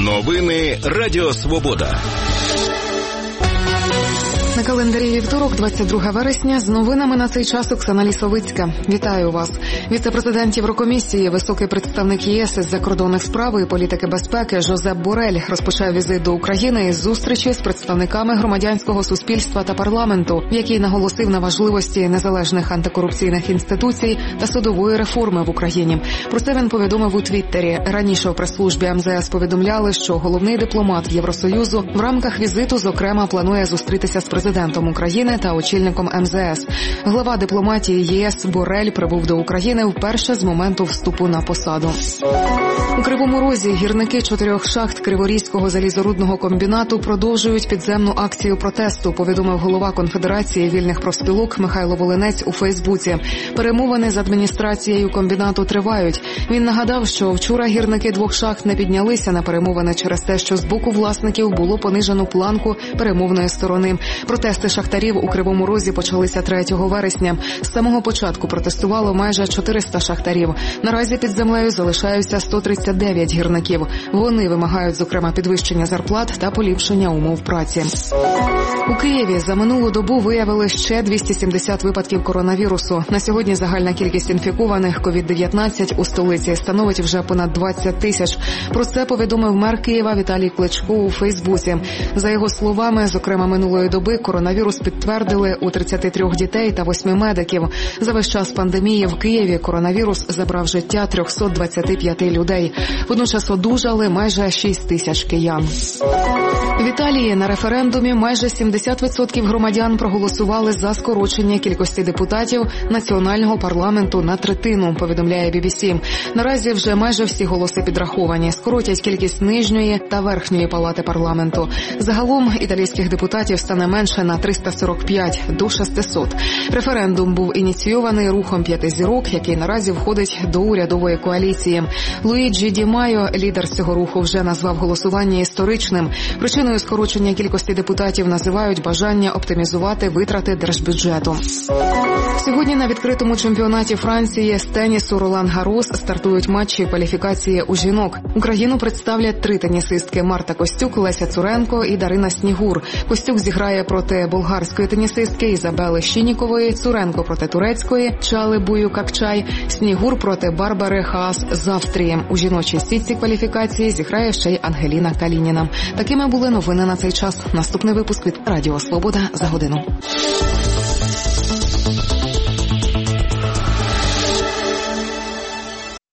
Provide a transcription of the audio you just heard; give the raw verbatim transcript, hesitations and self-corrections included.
Новини Радіо Свобода. На календарі вівторок, двадцять друге вересня, з новинами на цей час Оксана Лісовицька. Вітаю вас. Віце-президент Єврокомісії, високий представник ЄС із закордонних справ і політики безпеки Жозеп Борель розпочав візит до України із зустрічі з представниками громадянського суспільства та парламенту, в якій наголосив на важливості незалежних антикорупційних інституцій та судової реформи в Україні. Про це він повідомив у Твіттері. Раніше в прес-службі ем зе ес повідомляли, що головний дипломат Євросоюзу в рамках візиту, зокрема, планує зустрітися з президентом президентом України та очільником ем зе ес. Глава дипломатії ЄС Борель прибув до України вперше з моменту вступу на посаду. У Кривому Розі гірники чотирьох шахт Криворізького залізорудного комбінату продовжують підземну акцію протесту, повідомив голова Конфедерації вільних профспілок Михайло Волинець у Фейсбуці. Перемовини з адміністрацією комбінату тривають. Він нагадав, що вчора гірники двох шахт не піднялися на перемовини через те, що з боку власників було понижено планку перемовної сторони. Протести шахтарів у Кривому Розі почалися третього вересня. З самого початку протестувало майже чотириста шахтарів. Наразі під землею залишаються сто тридцять дев'ять гірників. Вони вимагають, зокрема, підвищення зарплат та поліпшення умов праці. У Києві за минулу добу виявили ще двісті сімдесят випадків коронавірусу. На сьогодні загальна кількість інфікованих ковід дев'ятнадцять у столиці становить вже понад двадцять тисяч. Про це повідомив мер Києва Віталій Кличко у Фейсбуці. За його словами, зокрема, минулої доби коронавірус підтвердили у тридцяти трьох дітей та восьми медиків. За весь час пандемії в Києві коронавірус забрав життя триста двадцять п'ять людей. Водночас одужали майже шість тисяч киян. В Італії на референдумі майже сімдесят відсотків громадян проголосували за скорочення кількості депутатів національного парламенту на третину, повідомляє бі бі сі. Наразі вже майже всі голоси підраховані. Скоротять кількість нижньої та верхньої палати парламенту. Загалом італійських депутатів стане менше на триста сорок п'ять до шестисот. Референдум був ініційований рухом п'яти зірок, який наразі входить до урядової коаліції. Луїджі Ді Майо, лідер цього руху, вже назвав голосування історичним. Причиною скорочення кількості депутатів називають бажання оптимізувати витрати держбюджету. Сьогодні на відкритому чемпіонаті Франції з тенісу Ролан Гарос стартують матчі кваліфікації у жінок. Україну представлять три тенісистки: Марта Костюк, Леся Цуренко і Дарина Снігур. Костюк зіграє проти болгарської тенісистки Ізабели Щінікової, Цуренко проти турецької Чали Буюкакчай, Снігур проти Барбари Хаас з Австрії. У жіночій сітці кваліфікації зіграє ще й Ангеліна Калініна. Такими були новини на цей час. Наступний випуск від Радіо Свобода за годину.